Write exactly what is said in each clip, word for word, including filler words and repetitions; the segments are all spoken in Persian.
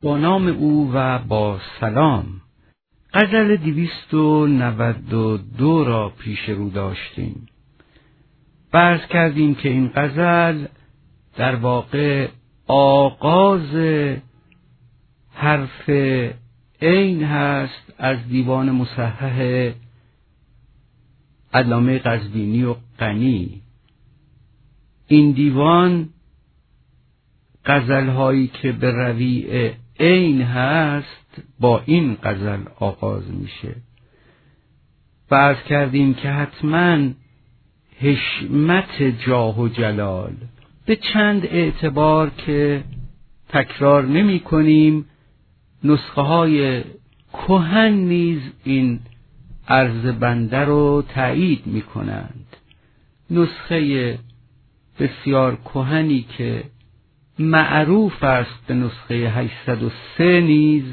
با نام او و با سلام. غزل دویست و نود و دو را پیش رو داشتیم. فرض کردیم که این غزل در واقع آغاز حرف عین هست از دیوان مصحح علامه قزوینی و غنی. این دیوان غزل‌هایی که به رویع عین هست با این غزل آغاز میشه. فرض کردیم که حتما حشمت جاه و جلال به چند اعتبار که تکرار نمی کنیم، نسخه های کهن نیز این عرض بنده رو تایید می کنند. نسخه بسیار کهنی که معروف است به نسخه هشتصد و سه نیز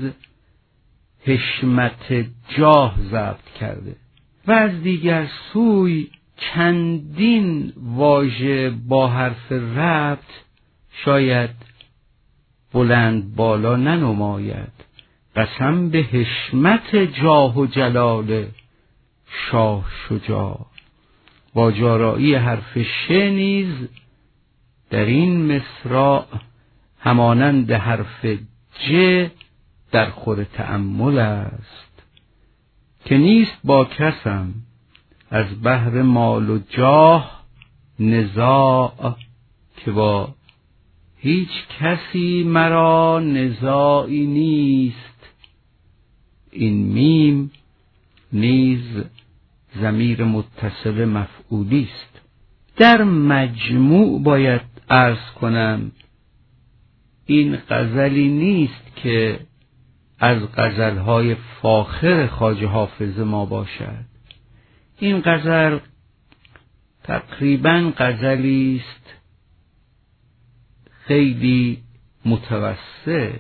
حشمت جاه ضبط کرده و از دیگر سوی چندین واژه با حرف ربط شاید بلند بالا ننماید. قسم به حشمت جاه و جلال شاه شجاع. با جارایی حرف ش نیز در این مصرع همانند حرف ج در خور تأمل است که نیست با کسم از بحر مال و جاه نزاع، که با هیچ کسی مرا نزاعی نیست. این میم نیز ضمیر متصل مفعولی است. در مجموع باید عرض کنم این غزلی نیست که از غزلهای فاخر خواجه حافظ ما باشد. این غزل تقریباً غزلی است خیلی متوسط.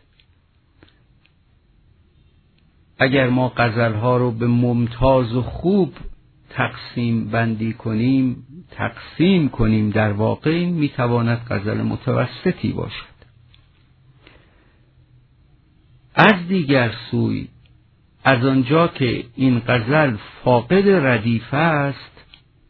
اگر ما غزلها رو به ممتاز و خوب تقسیم بندی کنیم تقسیم کنیم در واقع این میتواند غزل متوسطی باشد. از دیگر سوی از آنجا که این غزل فاقد ردیف است،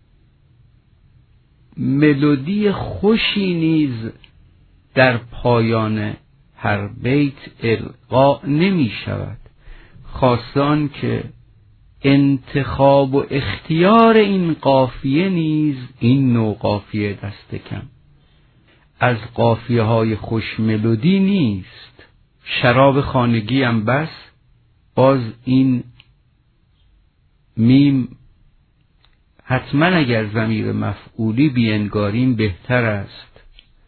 ملودی خوشی نیز در پایان هر بیت القا نمی شود، خاصه آن که انتخاب و اختیار این قافیه نیز این نوع قافیه دست کم از قافیه های خوش ملودی نیست. شراب خانگی هم بس، باز این میم حتما اگر ضمیر مفعولی بینگاریم بهتر است.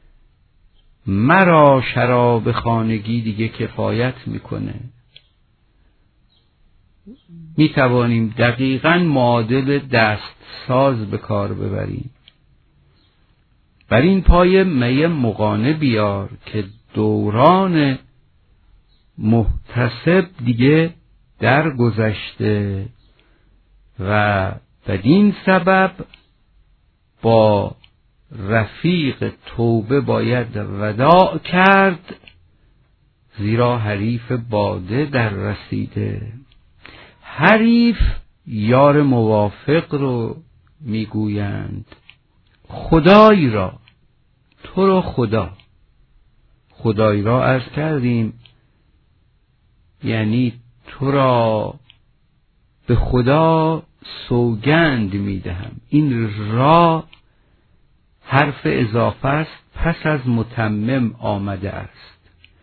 مرا شراب خانگی دیگه کفایت میکنه. می توانیم دقیقاً معادل دست ساز به کار ببریم. بر این پایه می مغانه بیار که دوران محتسب دیگه در گذشته و بدین سبب با رفیق توبه باید وداع کرد، زیرا حریف باده در رسیده. حریف یار موافق رو میگویند. خدای را، تو رو خدا، خدای را عرض کردیم یعنی تو را به خدا سوگند میدهم. این را حرف اضافه است، پس از متمم آمده است.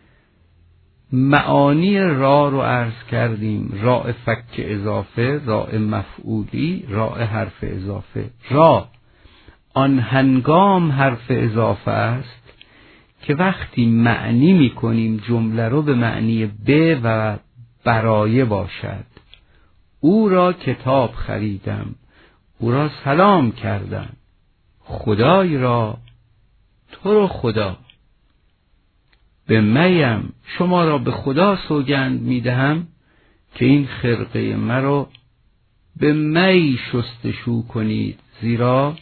معانی را رو عرض کردیم: راء فک اضافه، راء مفعولی، راء حرف اضافه. را آن هنگام حرف اضافه است که وقتی معنی می کنیم جمله رو به معنی به و برای باشد. او را کتاب خریدم، او را سلام کردم. خدای را، تو رو خدا. به میم، شما را به خدا سوگند میدهم که این خرقه مرا به می شستشو کنید، زیرا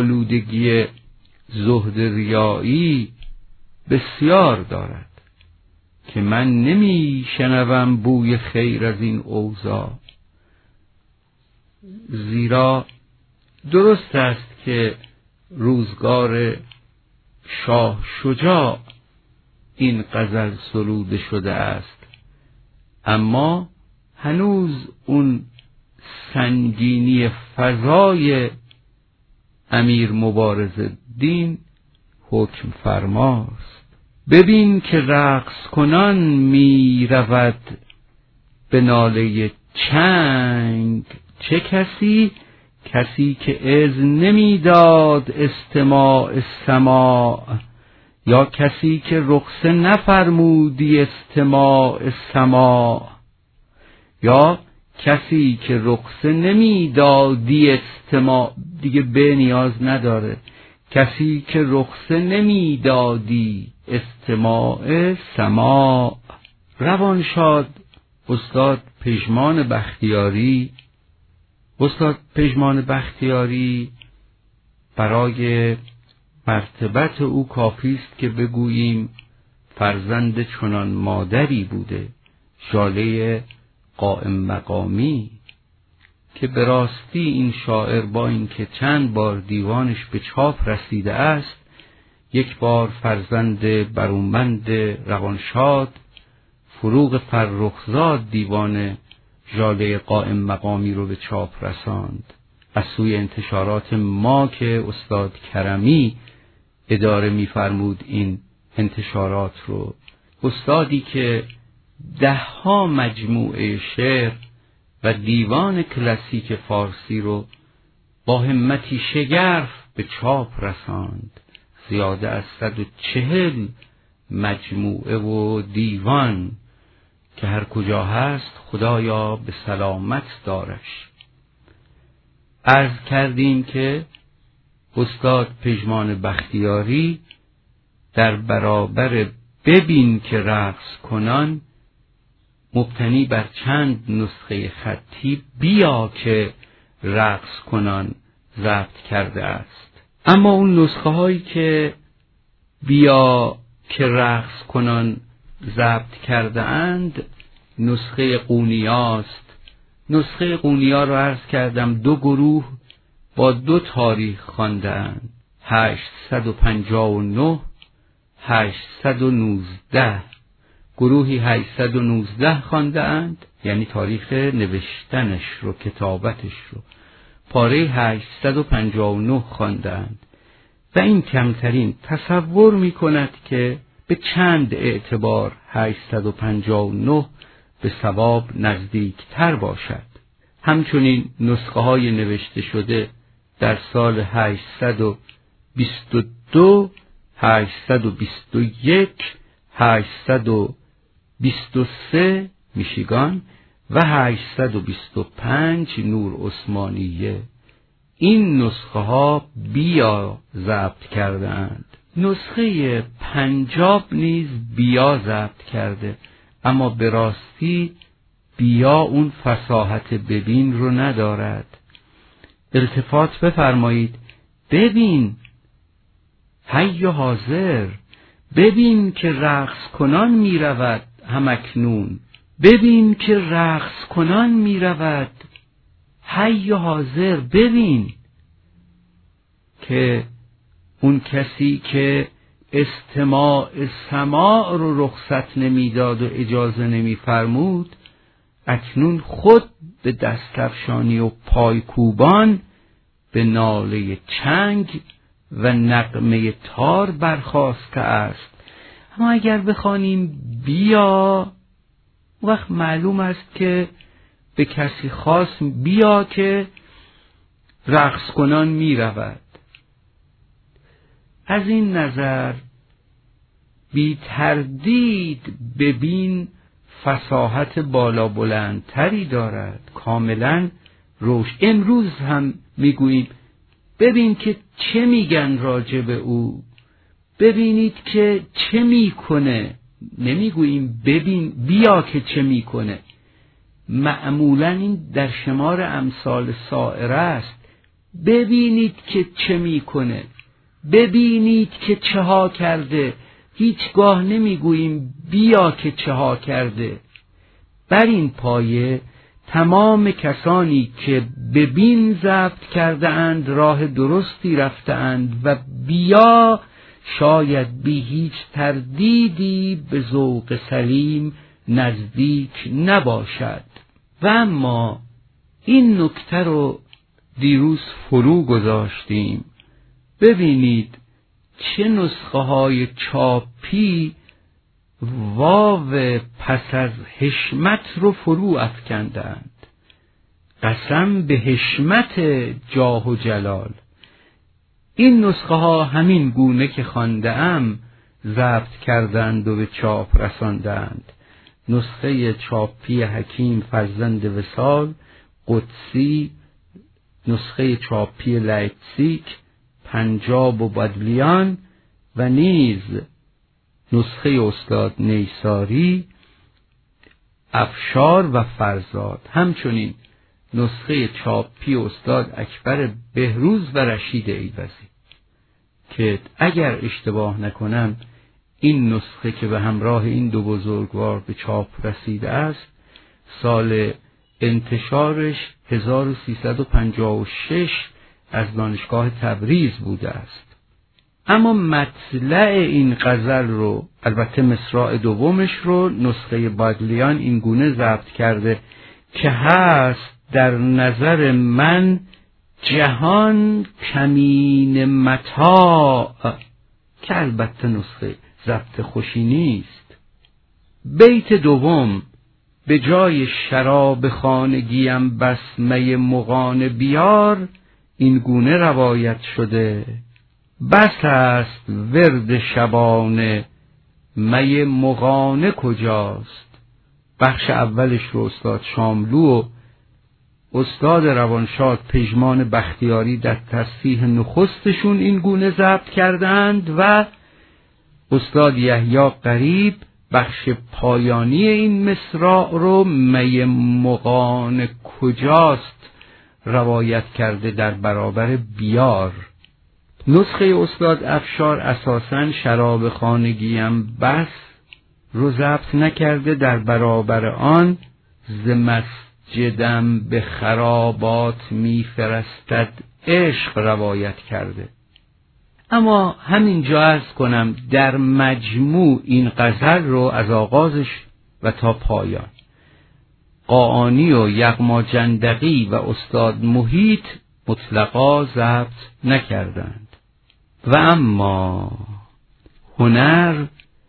آلودگی زهد ریایی بسیار دارد. که من نمی شنوم بوی خیر از این اوضاع. زیرا درست است که روزگار شاه شجاع این غزل سروده شده است، اما هنوز اون سنگینی فضای امیر مبارزالدین حکم فرماست. ببین که رقص کنان می رود به ناله چنگ، چه کسی؟ کسی که اذن نمیداد استماع سماع، یا کسی که رخصه نفرمودی استماع سماع، یا کسی که رخصه نمیدادی استماع، دیگه به نیاز نداره، کسی که رخصه نمیدادی استماع سماع. روانشاد استاد پژمان بختیاری استاد پژمان بختیاری برای مرتبت او کافی است که بگوییم فرزند چنان مادری بوده، ژاله قائم مقامی، که به راستی این شاعر با اینکه چند بار دیوانش به چاپ رسیده است، یک بار فرزند برومند روانشاد فروغ فرخزاد دیوان ژاله قائم مقامی رو به چاپ رساند. از سوی انتشارات ما که استاد کرمی اداره می‌فرمود این انتشارات رو، استادی که ده ها مجموعه شعر و دیوان کلاسیک فارسی رو با همتی شگرف به چاپ رساند، زیاده از صد و چهل مجموعه و دیوان که هر کجا هست خدایا به سلامت دارش. عرض کردیم که استاد پژمان بختیاری در برابر ببین که رقص کنان مبتنی بر چند نسخه خطی بیا که رقص کنان ضبط کرده است. اما اون نسخه هایی که بیا که رقص کنان ضبط کرده اند نسخه قونیاست. نسخه قونیا رو عرض کردم دو گروه با دو تاریخ خواندند، هشتصد و پنجاه و نه هشتصد و نوزده. گروهی هشتصد و نوزده خواندند، یعنی تاریخ نوشتنش رو، کتابتش رو. پاره هشتصد و پنجاه و نه خواندند و این کمترین تصور می کند که به چند اعتبار هشتصد و پنجاه و نه به صواب نزدیک تر باشد. همچنین نسخه های نوشته شده در سال هشتصد و بیست و دو هشتصد و بیست و یک هشتصد و بیست و سه میشیگان و هشتصد و بیست و پنج نور عثمانیه، این نسخه ها بیا ضبط کرده اند. نسخه پنجاب نیز بیا ضبط کرده، اما به راستی بیا اون فصاحت ببین رو ندارد. التفات بفرمایید، ببین حی و حاضر، ببین که رقص کنان می رود همکنون، ببین که رقص کنان می رود حی و حاضر. ببین که اون کسی که استماع سماع رو رخصت نمیداد و اجازه نمی فرمود، اکنون خود به دستفشانی و پایکوبان به ناله چنگ و نغمه تار برخاسته است. اما اگر بخوانیم بیا، وقت معلوم است که به کسی خاص بیا که رقص کنان می رود. از این نظر بی تردید ببین فصاحت بالا بلندتری دارد، کاملا روش. امروز هم میگوییم ببین که چه میگن راجع به او، ببینید که چه میکنه، نمیگوییم ببین بیا که چه میکنه. معمولا این در شمار امثال سائره است، ببینید که چه میکنه، ببینید که چه ها کرده، هیچگاه نمیگوییم بیا که چه ها کرده. بر این پایه تمام کسانی که به بین ضبط کرده اند راه درستی رفته اند و بیا شاید بی هیچ تردیدی به ذوق سلیم نزدیک نباشد. و اما این نکته رو دیروز فرو گذاشتیم. ببینید چه نسخه های چاپی واو پس از حشمت رو فرو افکندند. قسم به حشمت جاه و جلال. این نسخه ها همین گونه که خوانده‌ام ضبط کردند و به چاپ رساندند. نسخه چاپی حکیم فرزند وصال قدسی، نسخه چاپی لایپزیگ، پنجاب و بادلیان و نیز نسخه استاد نیساری، افشار و فرزاد، همچنین نسخه چاپی استاد اکبر بهروز و رشید ایوزی که اگر اشتباه نکنم این نسخه که به همراه این دو بزرگوار به چاپ رسیده است سال انتشارش هزار و سیصد و پنجاه و شش از دانشگاه تبریز بوده است. اما مطلع این غزل رو، البته مصرع دومش رو، نسخه بادلیان این گونه ضبط کرده که هست در نظر من جهان کمین متاع، که البته نسخه ضبط خوشی نیست. بیت دوم به جای شراب خانگیم بس می مغانه بیار این گونه روایت شده: بس است ورد شبانه می مغانه کجاست. بخش اولش رو استاد شاملو و استاد روانشاد پژمان بختیاری در تصحیح نخستشون این گونه ضبط کردند و استاد یحیی غریب بخش پایانی این مصرع رو می مغانه کجاست روایت کرده در برابر بیار. نسخه استاد افشار اساساً شراب خانگیم بس رو ضبط نکرده، در برابر آن ز مسجدم به خرابات میفرستد عشق روایت کرده. اما همینجا عرض کنم در مجموع این غزل رو از آغازش و تا پایان قاآنی و یغما جندقی و استاد محیط مطلقا ضبط نکردند. و اما هنر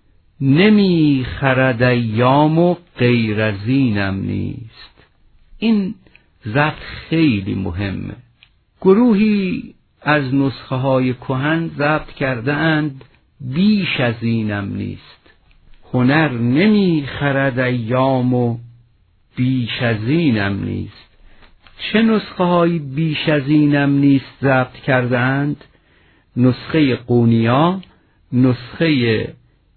نمی خرد ایام و غیر از اینم نیست. این ضبط خیلی مهمه. گروهی از نسخه های کهن ضبط کرده اند بیش از اینم نیست. هنر نمی خرد ایام و بیش از اینم نیست. چه نسخه های بیش از اینم نیست ضبط کرده اند؟ نسخه قونیا، نسخه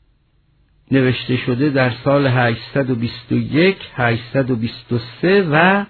نوشته شده در سال هشتصد و بیست و یک، هشتصد و بیست و سه و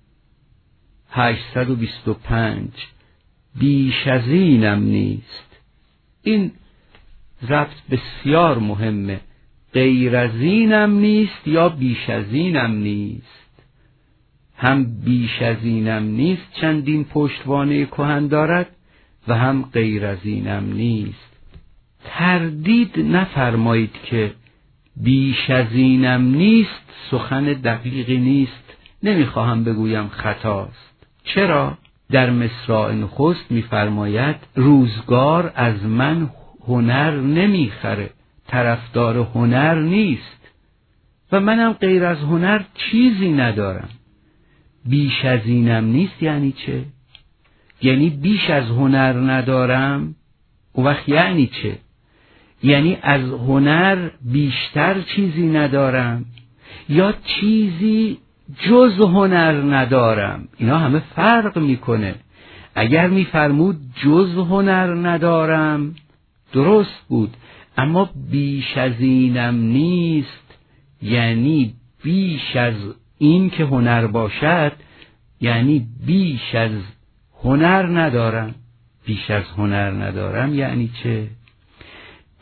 هشتصد و بیست و پنج. بیش از اینم نیست. این ضبط بسیار مهمه. غیر از اینم نیست یا بیش از اینم نیست. هم بیش از اینم نیست چندین پشتوانه کهن دارد و هم غیر از اینم نیست. تردید نفرمایید که بیش از اینم نیست سخن دقیقی نیست. نمیخواهم بگویم خطاست. چرا؟ در مصرع نخست میفرماید روزگار از من هنر نمیخره، طرفدار هنر نیست و منم غیر از هنر چیزی ندارم. بیش از اینم نیست یعنی چه؟ یعنی بیش از هنر ندارم؟ اون وقت یعنی چه؟ یعنی از هنر بیشتر چیزی ندارم یا چیزی جز هنر ندارم؟ اینا همه فرق میکنه. اگر میفرمود جز هنر ندارم درست بود، اما بیش از اینم نیست یعنی بیش از این که هنر باشد، یعنی بیش از هنر ندارم. بیش از هنر ندارم یعنی چه؟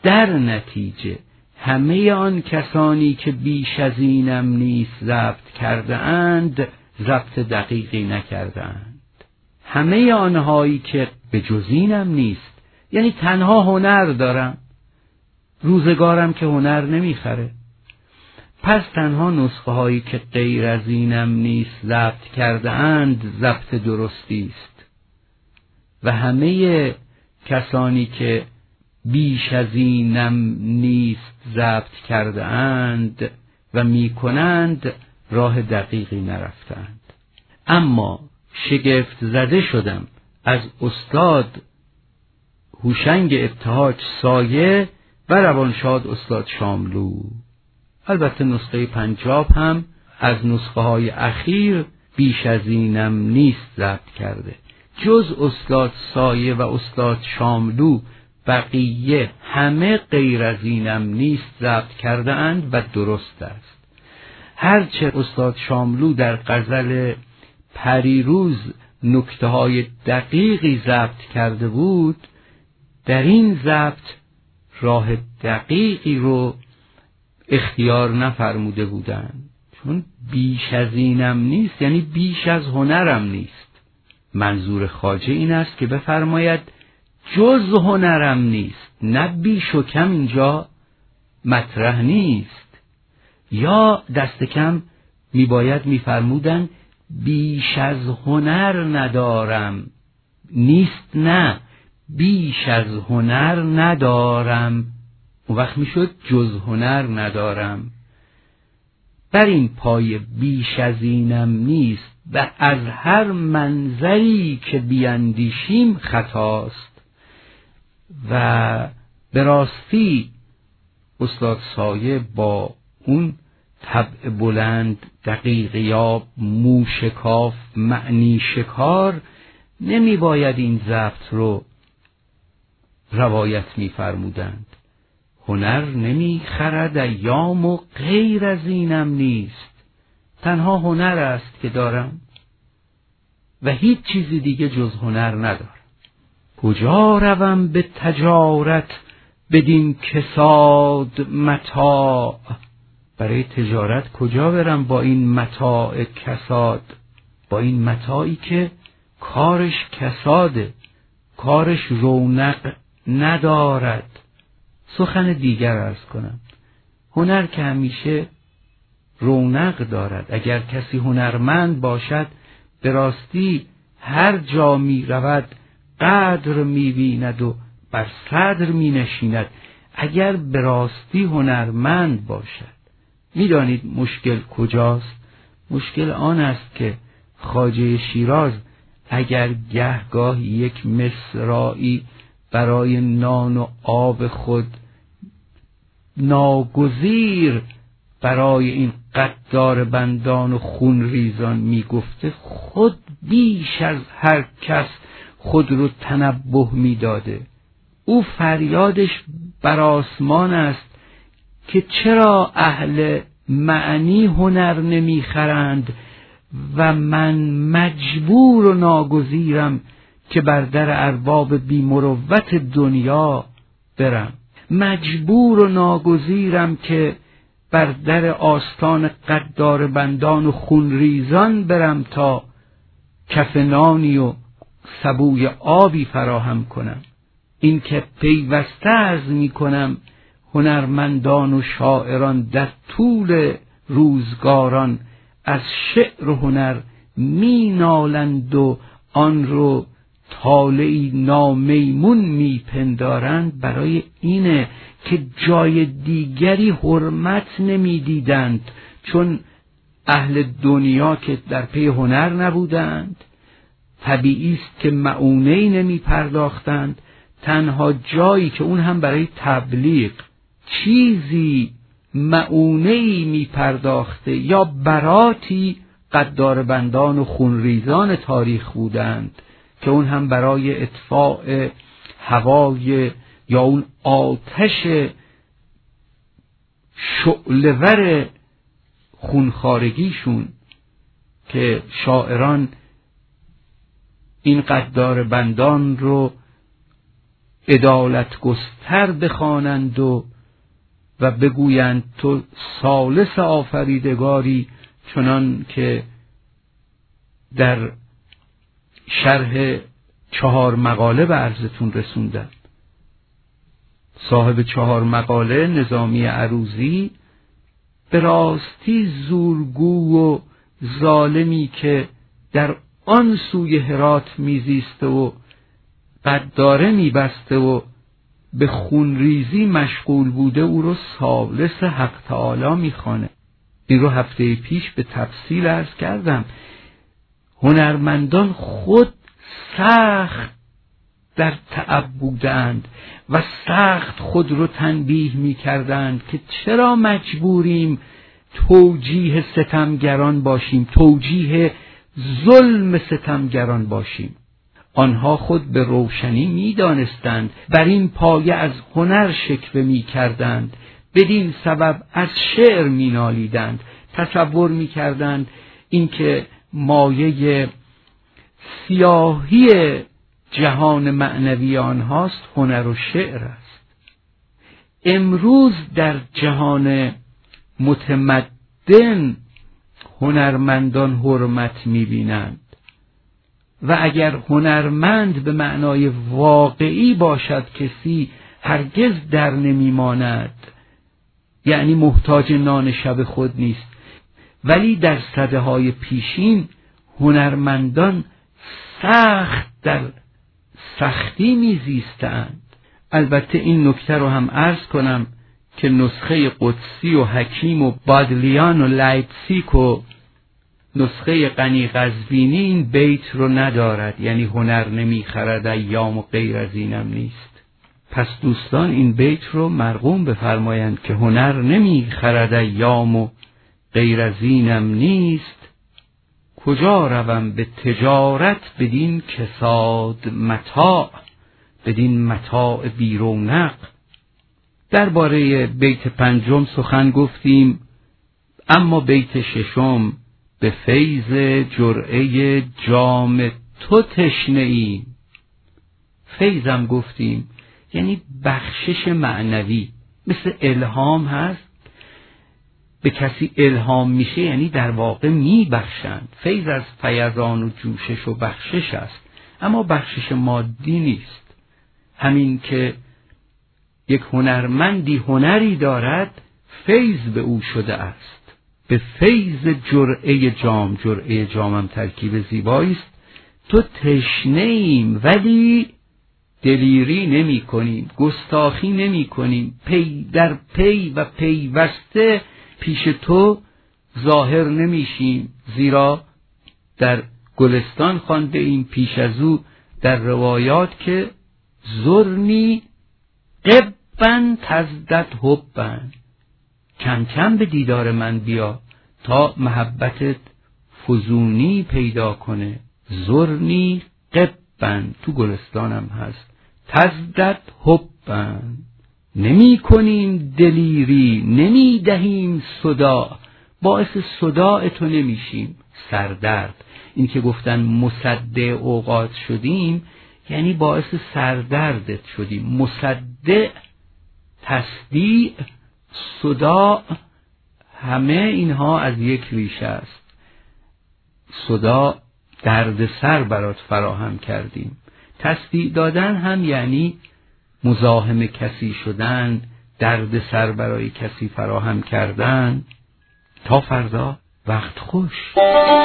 در نتیجه همه آن کسانی که بیش از اینم نیست ضبط کرده اند ضبط دقیقی نکرده اند. همه آنهایی که به جز اینم نیست، یعنی تنها هنر دارم، روزگارم که هنر نمیخره، پس تنها نسخه هایی که غیر از اینم نیست ضبط کرده اند ضبط درستی است و همه کسانی که بیش از اینم نیست ضبط کرده اند و میکنند راه دقیقی نرفتند. اما شگفت زده شدم از استاد هوشنگ ابتهاج سایه و روانشاد استاد شاملو. البته نسخه پنجاب هم از نسخه های اخیر بیش از اینم نیست ضبط کرده. جز استاد سایه و استاد شاملو بقیه همه غیر از اینم نیست ضبط کرده اند و درست است. هرچه استاد شاملو در غزل پریروز نکته های دقیقی ضبط کرده بود، در این ضبط راه دقیقی رو اختیار نفرموده بودند، چون بیش از اینم نیست یعنی بیش از هنرم نیست. منظور خواجه این است که بفرماید جز هنرم نیست، نه بیش و کم اینجا مطرح نیست. یا دست کم میباید میفرمودن بیش از هنر ندارم، نیست نه بیش از هنر ندارم، اون وقت میشد جز هنر ندارم. بر این پای بیش از اینم نیست و از هر منظری که بیندیشیم خطاست. و به راستی استاد سایه با اون طبع بلند، دقیق یاب، موشکاف، معنی شکار نمی باید این ضبط رو روایت می فرمودند. هنر نمی خرد ایام و غیر از اینم نیست، تنها هنر است که دارم و هیچ چیزی دیگه جز هنر ندارم. کجا روم به تجارت بدین کساد متاع، برای تجارت کجا برم با این متاع کساد، با این متاعی که کارش کساده، کارش رونق ندارد. سخن دیگر عرض کنم، هنر که همیشه رونق دارد. اگر کسی هنرمند باشد به راستی هر جا می رود قدر می بیند و بر صدر می نشیند. اگر به راستی هنرمند باشد. می دانید مشکل کجاست؟ مشکل آن است که خواجه شیراز اگر گهگاه یک مصرایی برای نان و آب خود ناگزیر برای این قدار بندان و خون ریزان می گفته، خود بیش از هر کس خود رو تنبه می داده. او فریادش بر آسمان است که چرا اهل معنی هنر نمی خرند و من مجبور و ناگزیرم که بر در ارباب بی مروت دنیا برم، مجبور و ناگزیرم که بر در آستان قدار بندان و خونریزان برم تا کف نانی و سبوی آبی فراهم کنم. این که پیوسته عرض می کنم هنرمندان و شاعران در طول روزگاران از شعر و هنر می نالند و آن رو طالعی نامیمون می پندارند، برای اینه که جای دیگری حرمت نمی دیدند، چون اهل دنیا که در پی هنر نبودند، طبیعی است که معونه‌ای نمی پرداختند. تنها جایی که اون هم برای تبلیغ چیزی معونه‌ای می پرداخته یا براتی قدار بندان و خونریزان تاریخ بودند که اون هم برای اطفاء هوای یا اون آتش شعله‌ور خونخوارگیشون که شاعران این قدار بندان رو عدالت گستر بخوانند و و بگویند تو ثالث آفریدگاری، چنان که در شرح چهار مقاله به عرضتون رسوندم. صاحب چهار مقاله نظامی عروضی به راستی زورگو و ظالمی که در آن سوی هرات میزیسته و قداره میبسته و به خونریزی مشغول بوده، او رو ثالث حق تعالی میخوانه. این رو هفته پیش به تفصیل عرض کردم. هنرمندان خود سخت در تعب بودند و سخت خود رو تنبیه میکردند که چرا مجبوریم توجیه ستمگران باشیم، توجیه ظلم ستمگران باشیم. آنها خود به روشنی میدانستند، بر این پایه از هنر شکوه میکردند، بدین سبب از شعر مینالیدند، تصور میکردند اینکه مایه سیاهی جهان معنوی آنهاست هنر و شعر است. امروز در جهان متمدن هنرمندان حرمت میبینند و اگر هنرمند به معنای واقعی باشد کسی هرگز در نمیماند، یعنی محتاج نان شب خود نیست. ولی در سده‌های پیشین هنرمندان سخت در سختی میزیستند. البته این نکته رو هم عرض کنم که نسخه قدسی و حکیم و بادلیان و لایپزیگ و نسخه غنی قزوینی این بیت رو ندارد، یعنی هنر نمیخرد ایام و غیر از اینم نیست. پس دوستان این بیت رو مرقوم بفرمایند که هنر نمیخرد ایام و غیر از اینم نیست، کجا روم به تجارت بدین کساد متاع، بدین متاع بیرونق. درباره بیت پنجم سخن گفتیم، اما بیت ششم به فیض جرعه جام تو تشنه ایم. فیضم گفتیم یعنی بخشش معنوی، مثل الهام هست، به کسی الهام میشه یعنی در واقع میبخشند. فیض از فیضان و جوشش و بخشش است، اما بخشش مادی نیست. همین که یک هنرمندی هنری دارد فیض به او شده است. به فیض جرعه جام، جرعه جامم ترکیب زیبایی است. تو تشنه ایم ولی دلیری نمی کنیم، گستاخی نمی کنیم، پی در پی و پیوسته پیش تو ظاهر نمیشیم، زیرا در گلستان خوانده ایم پیش از او در روایات که زرنی قبن تزدد حبن، کم کم به دیدار من بیا تا محبتت فزونی پیدا کنه. زرنی قبن تو گلستانم هست، تزدد حبن، نمی کنیم دلیری، نمی دهیم صدا، باعث صداع تو نمیشیم. سردرد، این که گفتن مصدع اوقات شدیم یعنی باعث سردردت شدیم. مصدع، تصدیع، صداع، همه اینها از یک ریشه است. صداع درد سر برات فراهم کردیم. تصدیع دادن هم یعنی مزاحم کسی شدن، درد سر برای کسی فراهم کردن. تا فردا، وقت خوش.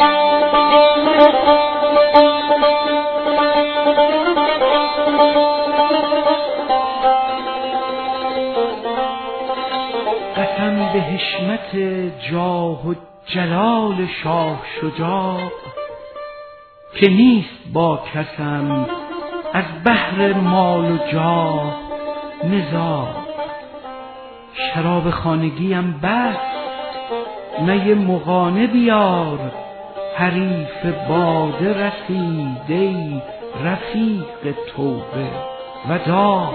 قسم به حشمت جاه و جلال شاه شجاع، که نیست با کسم از بحر مال و جاه نزاع. شراب خانگیم بس، می مغانه بیار، حریف باده رسیده رفیق توبه وداع.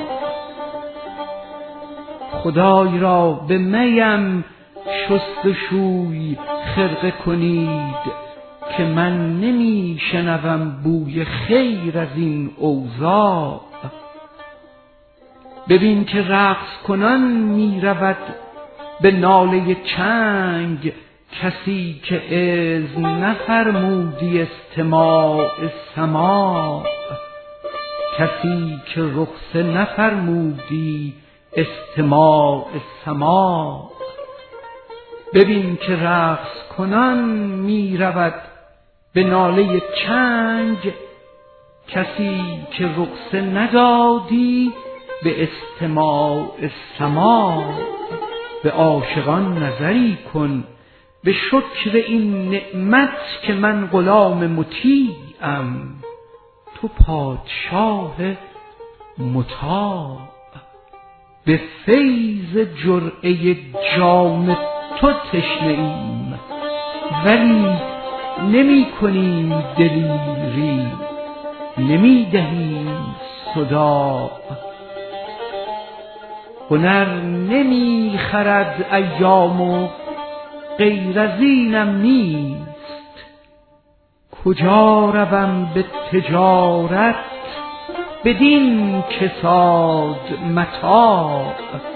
خدای را به میم شست و شوی خرقه کنید، که من نمی شنوم بوی خیر از این اوضاع. ببین که رقص کنان می رود به ناله چنگ کسی که اذن نفرمودی استماع سماع، کسی که رخصه نفرمودی استماع سماع. ببین که رقص کنان می رود به ناله چنگ کسی که رخصه ندادی به استماع سماع. به عاشقان نظری کن به شکر این نعمت که من غلام مطیعم تو پادشاه مطاع. به فیض جرعه جام تو تشنه ایم ولی نمی کنیم دلیری، نمی دهیم صداع. هنر نمی خرد ایام و غیر از اینم نیست، کجا روم به تجارت بدین کساد متاع.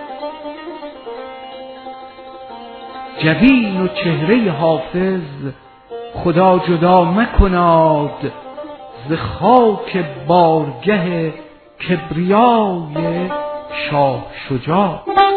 جبین و چهره حافظ خدا جدا مکناد ز خاک بارگه کبریای شاه شجاع.